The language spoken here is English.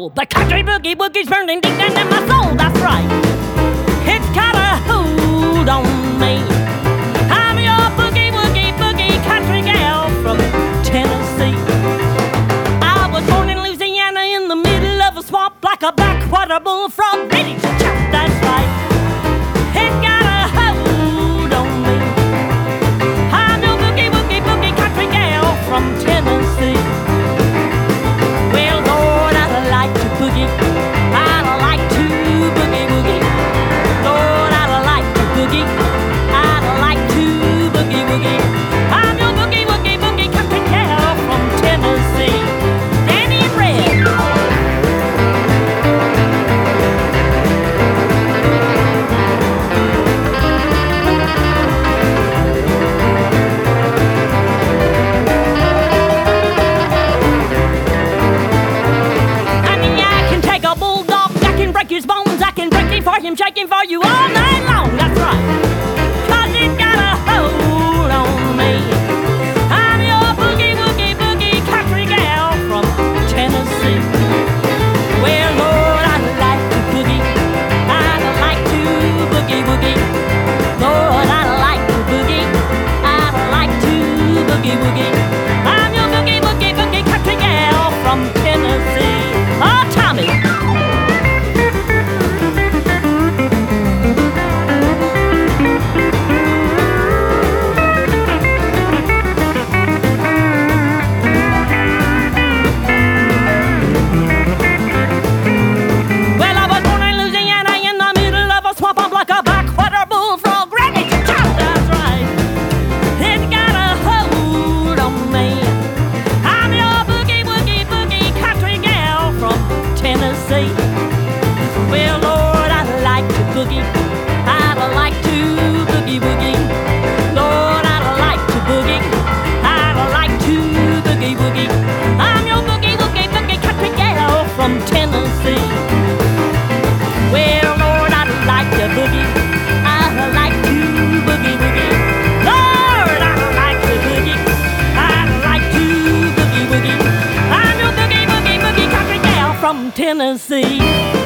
roll. The country boogie woogie's burning deep down in my soul, that's right. It's got a hold on me. I'm your boogie woogie boogie country gal from Tennessee. I was born in Louisiana in the middle of a swamp like a backwater bullfrog ready to chop, that's right. It got a hold on me. I'm your boogie woogie boogie country gal from Tennessee. Well, Lord, I'd like to boogie. I'd like to boogie woogie. Lord, I'd like to boogie. I'd like to boogie woogie. I'm your boogie woogie boogie country gal from Tennessee. Danny and Red. Break his bones, I can break him for him, shaking for you all night long, that's right. 'Cause it got a hold on me. I'm your boogie woogie boogie country gal from Tennessee. Well, Lord, I'd like to boogie. I'd like to boogie woogie. Lord, I'd like to boogie. I'd like to boogie woogie. I'm your boogie woogie boogie country gal from Tennessee. Oh, Tommy. Well, Lord, I'd like to boogie. I'd like to boogie woogie. Lord, I'd like to boogie. I'd like to boogie woogie. I'm your boogie woogie boogie country gal from Tennessee. Well, Lord, I'd like to boogie. I'd like to boogie woogie. Lord, I'd like to boogie. I'd like to boogie woogie. I'm your boogie woogie boogie country gal from Tennessee.